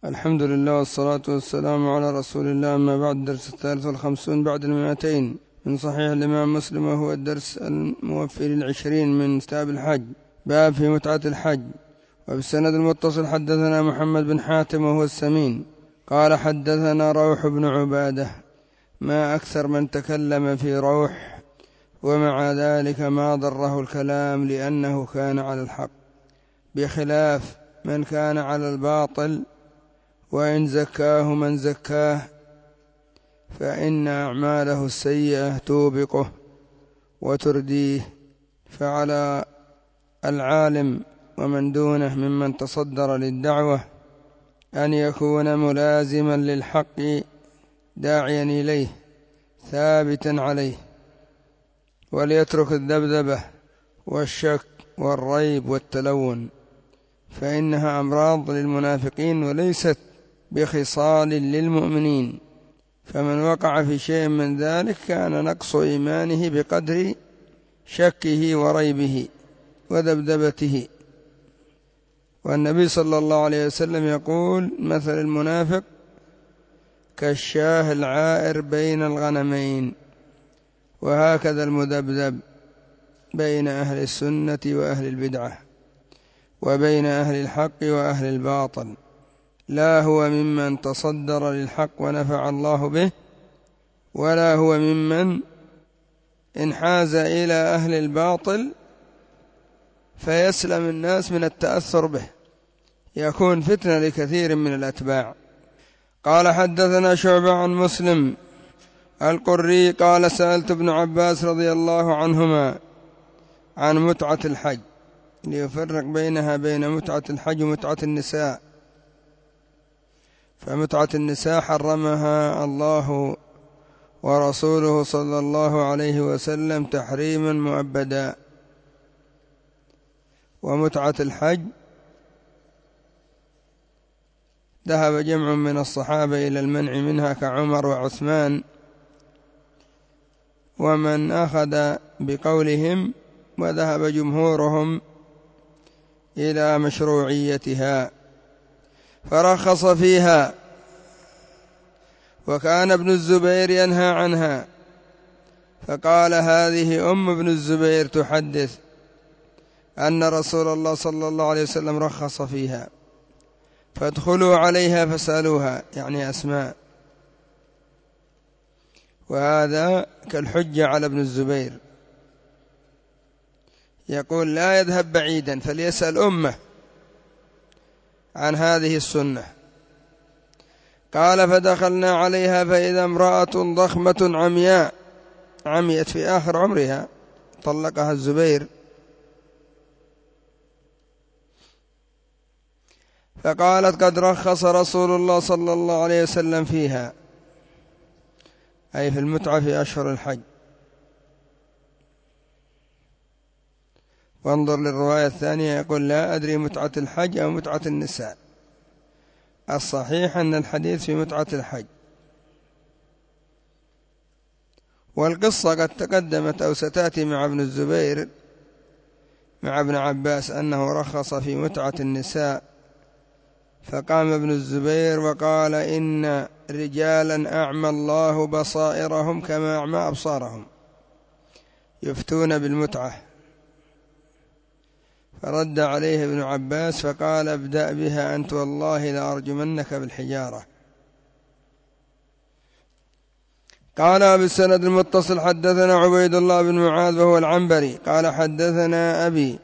الحمد لله والصلاة والسلام على رسول الله. أما بعد، الدرس 53 بعد 200 من صحيح الإمام مسلم، وهو الدرس الموفي 20 من كتاب الحج، باب في متعة الحج. وبالسند المتصل حدثنا محمد بن حاتم وهو السمين قال حدثنا روح بن عبادة. ما أكثر من تكلم في روح، ومع ذلك ما ضره الكلام لأنه كان على الحق، بخلاف من كان على الباطل، وإن زكاه من زكاه فإن أعماله السيئة توبقه وترديه. فعلى العالم ومن دونه ممن تصدر للدعوة أن يكون ملازما للحق داعيا إليه ثابتا عليه، وليترك الذبذبة والشك والريب والتلون، فإنها أمراض للمنافقين وليست بخصال للمؤمنين. فمن وقع في شيء من ذلك كان نقص إيمانه بقدر شكه وريبه وذبذبته. والنبي صلى الله عليه وسلم يقول: مثل المنافق كالشاه العائر بين الغنمين. وهكذا المذبذب بين أهل السنة وأهل البدعة، وبين أهل الحق وأهل الباطل، لا هو ممن تصدر للحق ونفع الله به، ولا هو ممن انحاز إلى أهل الباطل فيسلم الناس من التأثر به، يكون فتنة لكثير من الأتباع. قال حدثنا شعبة عن مسلم القري قال سألت ابن عباس رضي الله عنهما عن متعة الحج، ليفرق بينها بين متعة الحج ومتعة النساء. فمتعة النساء حرمها الله ورسوله صلى الله عليه وسلم تحريما مؤبدا، ومتعة الحج ذهب جمع من الصحابة إلى المنع منها كعمر وعثمان، ومن أخذ بقولهم، وذهب جمهورهم إلى مشروعيتها فرخص فيها. وكان ابن الزبير ينهى عنها، فقال: هذه ابن الزبير تحدث أن رسول الله صلى الله عليه وسلم رخص فيها، فادخلوا عليها فسألوها، يعني أسماء. وهذا كالحجة على ابن الزبير، يقول: لا يذهب بعيدا فليسأل أمه عن هذه السنة. قال: فدخلنا عليها فإذا امرأة ضخمة عمياء، عميت في آخر عمرها، طلقها الزبير. فقالت: قد رخص رسول الله صلى الله عليه وسلم فيها، أي في المتعة في أشهر الحج. وانظر للرواية الثانية، يقول: لا أدري متعة الحج أو متعة النساء. الصحيح أن الحديث في متعة الحج. والقصة قد تقدمت أو ستأتي مع ابن الزبير مع ابن عباس أنه رخص في متعة النساء، فقام ابن الزبير وقال: إن رجالا أعمى الله بصائرهم كما أعمى أبصارهم يفتون بالمتعة. فرد عليه ابن عباس فقال: ابدأ بها أنت، والله لأرجمنك بالحجارة. قال بالسند المتصل حدثنا عبيد الله بن معاذ وهو العنبري قال حدثنا أبي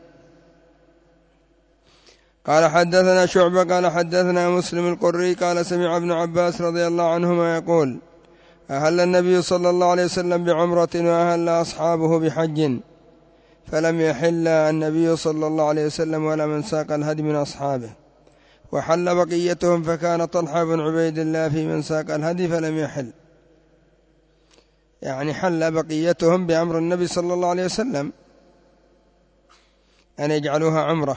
قال حدثنا شعبة قال حدثنا مسلم القري قال سمع ابن عباس رضي الله عنهما يقول: أهل النبي صلى الله عليه وسلم بعمرة وأهل أصحابه بحج، فلم يحل النبي صلى الله عليه وسلم ولا من ساق الهدي من أصحابه، وحل بقيتهم، فكان طلحة بن عبيد الله في من ساق الهدي فلم يحل، يعني حل بقيتهم بأمر النبي صلى الله عليه وسلم أن يجعلوها عمرة.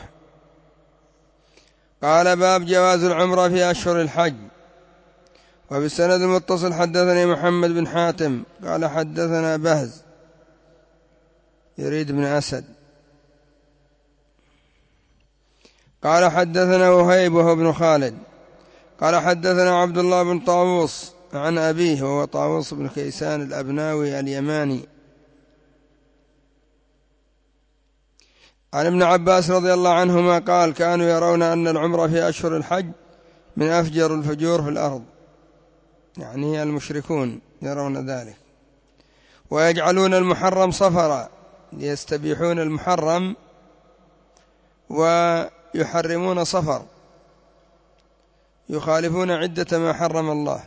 قال: باب جواز العمرة في أشهر الحج. وبالسند المتصل حدثني محمد بن حاتم قال حدثنا بهز يريد بن أسد قال حدثنا وهيب وهو بن خالد قال حدثنا عبد الله بن طاووس عن أبيه وهو طاووس بن كيسان الأبناوي اليماني عن ابن عباس رضي الله عنهما قال كانوا يرون أن العمرة في أشهر الحج من أفجر الفجور في الأرض، يعني المشركون يرون ذلك، ويجعلون المحرم صفرا ليستبيحون المحرم ويحرمون صفر، يخالفون عدة ما حرم الله.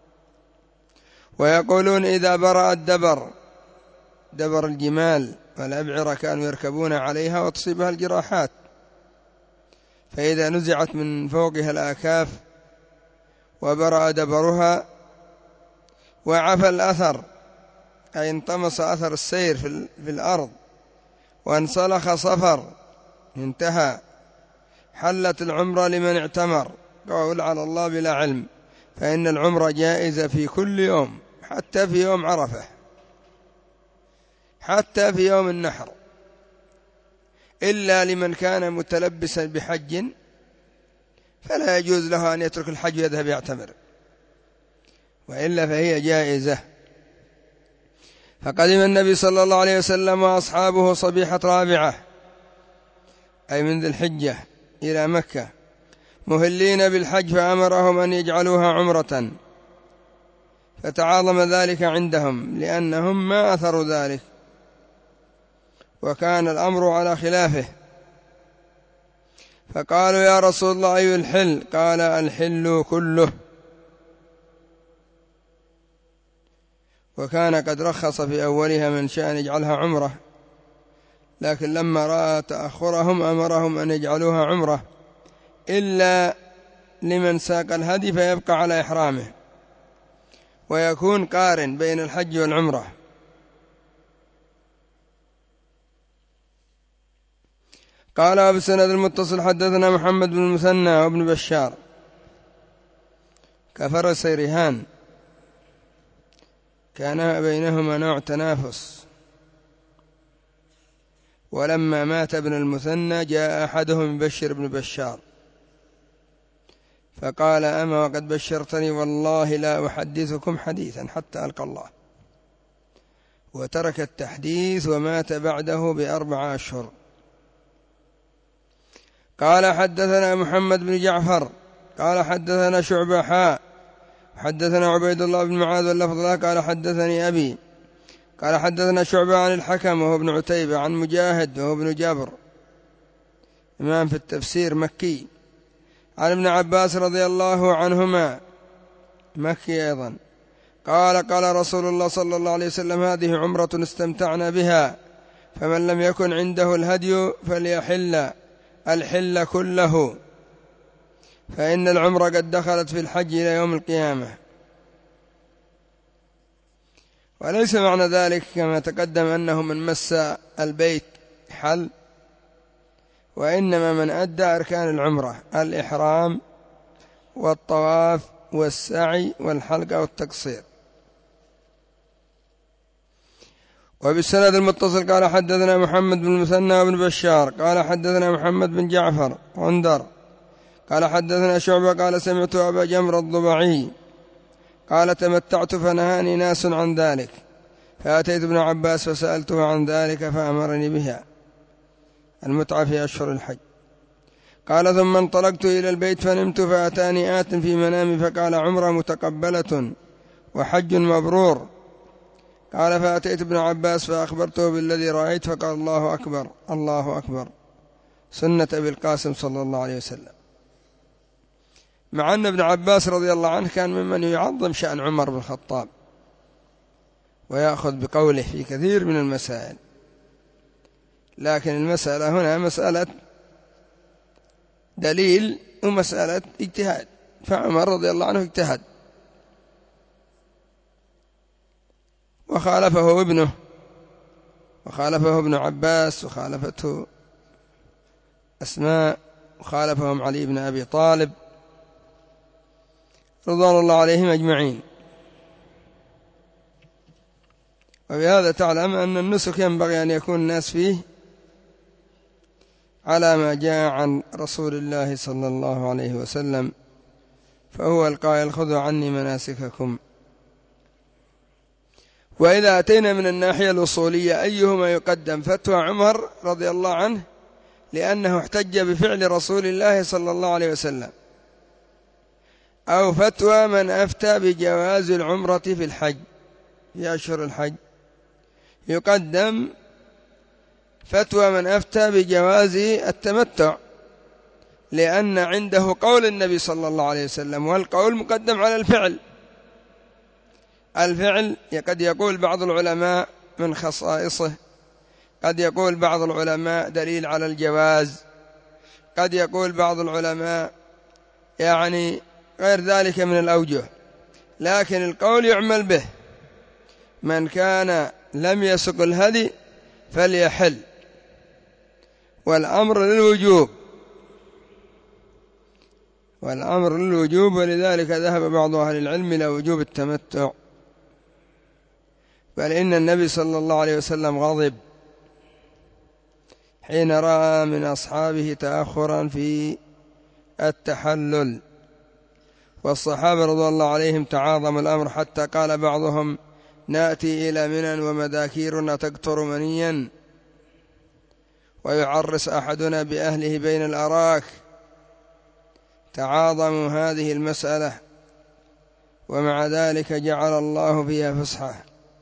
ويقولون إذا برأ الدبر، دبر الجمال والأبعرة كانوا يركبون عليها وتصيبها الجراحات، فإذا نزعت من فوقها الآكاف وبرأ دبرها وعفى الأثر، أي انطمس أثر السير في الأرض وانسلخ صفر انتهى، حلت العمرة لمن اعتمر، قول على الله بلا علم، فإن العمرة جائزة في كل يوم، حتى في يوم عرفة، حتى في يوم النحر، إلا لمن كان متلبسا بحج فلا يجوز له أن يترك الحج ويذهب يعتمر، وإلا فهي جائزة. فقدم النبي صلى الله عليه وسلم وأصحابه صبيحة رابعة، أي من ذي الحجة، إلى مكة مهلين بالحج، فأمرهم أن يجعلوها عمرة، فتعاظم ذلك عندهم لأنهم ما أثروا ذلك، وكان الأمر على خلافه، فقالوا يا رسول الله أي الحل؟ قال الحل كله. وكان قد رخص في أولها من شاء يجعلها عمرة، لكن لما رأى تأخرهم أمرهم أن يجعلوها عمرة إلا لمن ساق الهدي فيبقى على إحرامه ويكون قارن بين الحج والعمرة. قال أبو السند المتصل حدثنا محمد بن المثنى وابن بشار كفرس رهان، كان بينهما نوع تنافس، ولما مات ابن المثنى جاء أحدهم يبشر ابن بشار فقال أما وقد بشرتني والله لا أحدثكم حديثا حتى ألقى الله، وترك التحديث ومات بعده ب4 أشهر. قال حدثنا محمد بن جعفر قال حدثنا شعبة حدثنا عبيد الله بن معاذ واللفظ له قال حدثني أبي قال حدثنا شعبة عن الحكم وهو ابن عتيبة عن مجاهد وهو ابن جابر إمام في التفسير مكي عن ابن عباس رضي الله عنهما مكي أيضا قال قال رسول الله صلى الله عليه وسلم هذه عمرة استمتعنا بها، فمن لم يكن عنده الهدي فليحل الحل كله، فإن العمرة قد دخلت في الحج إلى يوم القيامة. وليس معنى ذلك كما تقدم أنه من مس البيت حل، وإنما من أدى أركان العمرة الإحرام والطواف والسعي والحلقة والتقصير. وبالسند المتصل قال حدثنا محمد بن المثنى وابن بشار قال حدثنا محمد بن جعفر غندر قال حدثنا شعبة قال سمعت أبا جمر الضبعي قال تمتعت فنهاني ناس عن ذلك، فأتيت ابن عباس فسألته عن ذلك فأمرني بها، المتعة في أشهر الحج. قال ثم انطلقت إلى البيت فنمت، فأتاني آت في منامي فقال عمرة متقبلة وحج مبرور. قال فأتيت ابن عباس فأخبرته بالذي رأيت، فقال الله أكبر الله أكبر، سنة أبي القاسم صلى الله عليه وسلم. مع أن ابن عباس رضي الله عنه كان ممن يعظم شأن عمر بن الخطاب ويأخذ بقوله في كثير من المسائل، لكن المسألة هنا مسألة دليل ومسألة اجتهاد، فعمر رضي الله عنه اجتهد وخالفه ابنه وخالفه ابن عباس وخالفته أسماء وخالفهم علي بن أبي طالب رضوان الله عليهم أجمعين. وبهذا تعلم أن النسك ينبغي أن يكون الناس فيه على ما جاء عن رسول الله صلى الله عليه وسلم فهو القائل خذوا عني مناسككم. وإذا أتينا من الناحية الأصولية أيهما يقدم؟ فتوى عمر رضي الله عنه لأنه احتج بفعل رسول الله صلى الله عليه وسلم، أو فتوى من أفتى بجواز العمرة في الحج في أشهر الحج؟ يقدم فتوى من أفتى بجواز التمتع، لأن عنده قول النبي صلى الله عليه وسلم، والقول مقدم على الفعل. الفعل قد يقول بعض العلماء من خصائصه، قد يقول بعض العلماء دليل على الجواز، قد يقول بعض العلماء يعني غير ذلك من الأوجه، لكن القول يعمل به. من كان لم يسق الهدي فليحل، والأمر للوجوب، ولذلك ذهب بعض أهل العلم إلى وجوب التمتع. بل إن النبي صلى الله عليه وسلم غضب حين رأى من أصحابه تأخرا في التحلل، والصحابة رضي الله عليهم تعاظم الأمر حتى قال بعضهم: نأتي إلى منى ومذاكيرنا تقطر منيا، ويعرس أحدنا بأهله بين الأراك. تعاظموا هذه المسألة، ومع ذلك جعل الله فيها فسحة.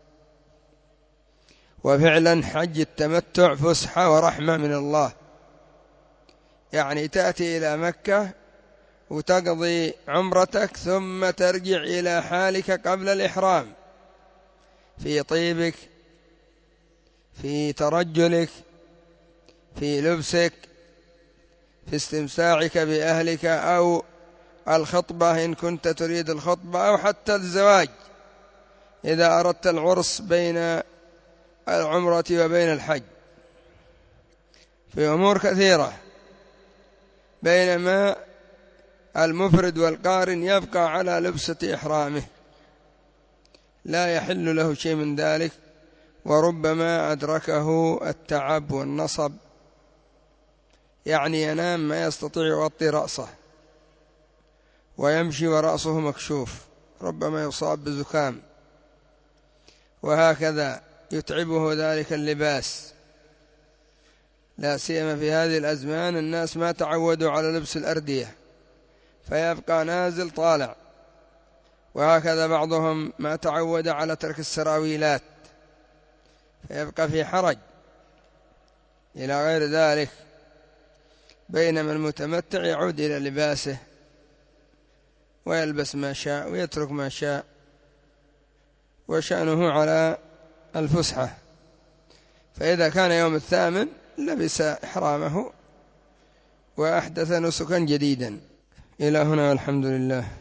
وفعلا حج التمتع فسحة ورحمة من الله، يعني تأتي إلى مكة وتقضي عمرتك ثم ترجع إلى حالك قبل الإحرام، في طيبك، في ترجلك، في لبسك، في استمتاعك بأهلك، أو الخطبة إن كنت تريد الخطبة، أو حتى الزواج إذا أردت العرس بين العمرة وبين الحج، في أمور كثيرة. بينما المفرد والقارن يبقى على لبسة إحرامه، لا يحل له شيء من ذلك، وربما أدركه التعب والنصب، يعني ينام ما يستطيع يغطي رأسه، ويمشي ورأسه مكشوف، ربما يصاب بزكام، وهكذا يتعبه ذلك اللباس. لا سيما في هذه الأزمان الناس ما تعودوا على لبس الأردية، فيبقى نازل طالع، وهكذا بعضهم ما تعود على ترك السراويلات، فيبقى في حرج إلى غير ذلك. بينما المتمتع يعود إلى لباسه ويلبس ما شاء ويترك ما شاء، وشأنه على الفسحة. فإذا كان يوم الثامن لبس إحرامه وأحدث نسكا جديدا. إلى هنا والحمد لله.